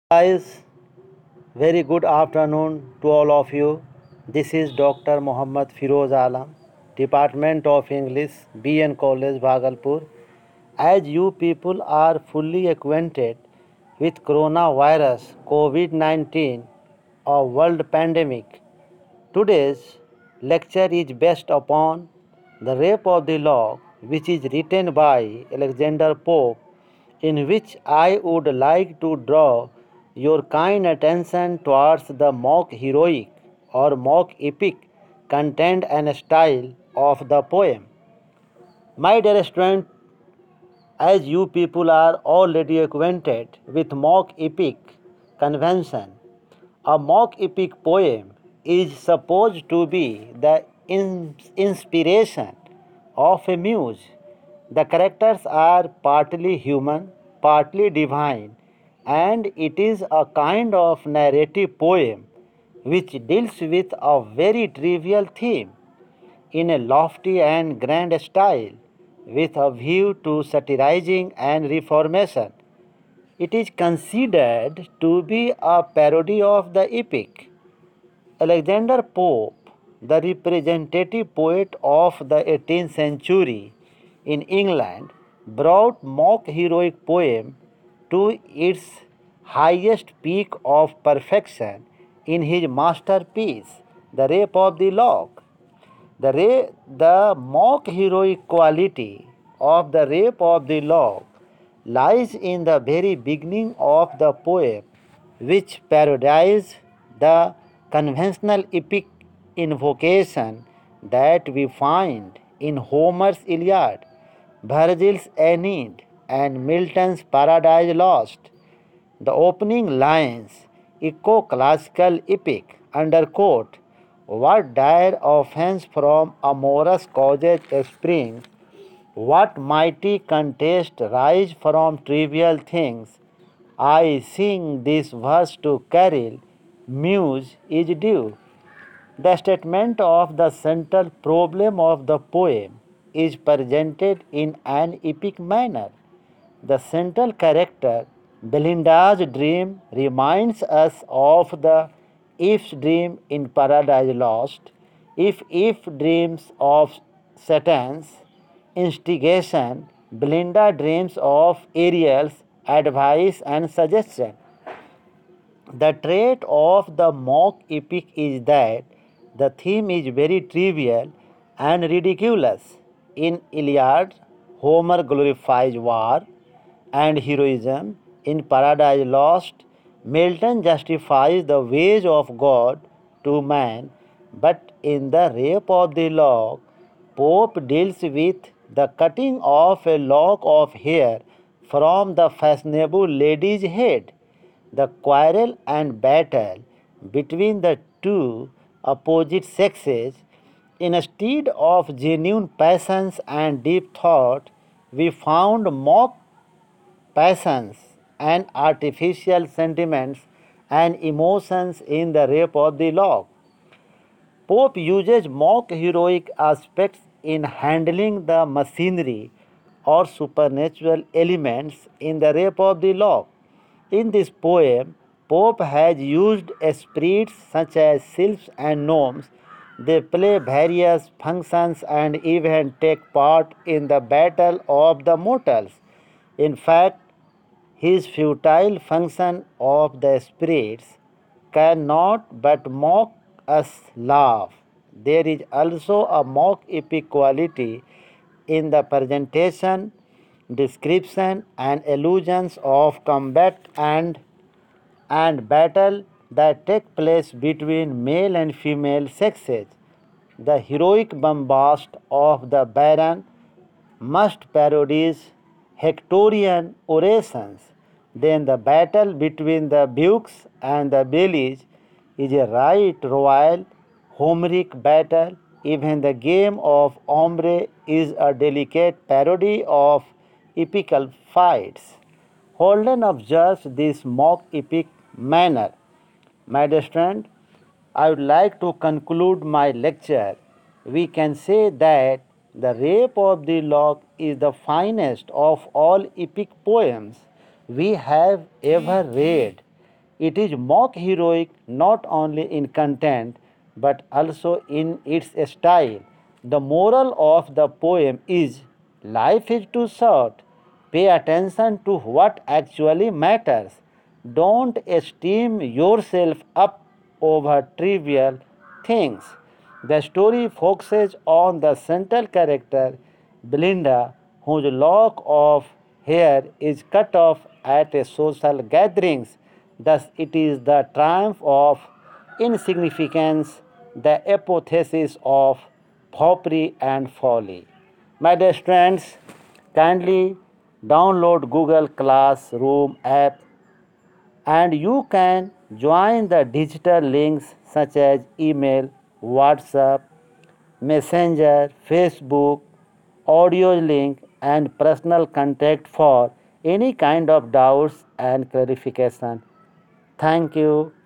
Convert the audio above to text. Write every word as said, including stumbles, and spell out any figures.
Guys, very good afternoon to all of you. This is Doctor Mohammad Firoz Alam, Department of English, B N College, Bhagalpur. As you people are fully acquainted with coronavirus COVID nineteen, a world pandemic, today's lecture is based upon The Rape of the Lock, which is written by Alexander Pope, in which I would like to draw your kind attention towards the mock heroic or mock epic content and style of the poem. My dear student, as you people are already acquainted with mock epic convention, a mock epic poem is supposed to be the in- inspiration of a muse. The characters are partly human, partly divine, and it is a kind of narrative poem which deals with a very trivial theme in a lofty and grand style with a view to satirizing and reformation. It is considered to be a parody of the epic. Alexander Pope, the representative poet of the eighteenth century in England, brought mock heroic poem to its highest peak of perfection in his masterpiece, The Rape of the Lock. The, ra- the mock heroic quality of the rape of the lock lies in the very beginning of the poem, which parodies the conventional epic invocation that we find in Homer's Iliad, Virgil's Aeneid, and Milton's Paradise Lost. The opening lines echo classical epic undercoat. What dire offense from amorous causes springs, what mighty contest rise from trivial things. I sing this verse to Caril, muse is due. The statement of the central problem of the poem is presented in an epic manner. The central character, Belinda's dream, reminds us of the Eve's dream in Paradise Lost. If Eve dreams of Satan's instigation, Belinda dreams of Ariel's advice and suggestion. The trait of the mock epic is that the theme is very trivial and ridiculous. In Iliad, Homer glorifies war and heroism. In Paradise Lost, Milton justifies the ways of God to man. But in The Rape of the Lock, Pope deals with the cutting off a lock of hair from the fashionable lady's head. The quarrel and battle between the two opposite sexes, instead of genuine passions and deep thought, we found mock passions and artificial sentiments and emotions in the rape of the lock. Pope uses mock heroic aspects in handling the machinery or supernatural elements in the rape of the lock. In this poem, Pope has used spirits such as sylphs and gnomes. They play various functions and even take part in the battle of the mortals. In fact, his futile function of the spirits cannot but mock us laugh. There is also a mock epic quality in the presentation, description, and allusions of combat and and battle that take place between male and female sexes. The heroic bombast of the Baron must parodies Hectorian orations. Then the battle between the Bukes and the Bellies is a right royal Homeric battle. Even the game of ombre is a delicate parody of epical fights. Holden observes this mock epic manner. My dear friend, I would like to conclude my lecture. We can say that The Rape of the Lock is the finest of all epic poems we have ever read. It is mock heroic not only in content but also in its style. The moral of the poem is life is too short. Pay attention to what actually matters. Don't esteem yourself up over trivial things. The story focuses on the central character, Belinda, whose lock of hair is cut off at a social gatherings. Thus, it is the triumph of insignificance, the apotheosis of foppery and folly. My dear friends, kindly download Google Classroom app and you can join the digital links such as email, WhatsApp, Messenger, Facebook, audio link and personal contact for any kind of doubts and clarification. Thank you.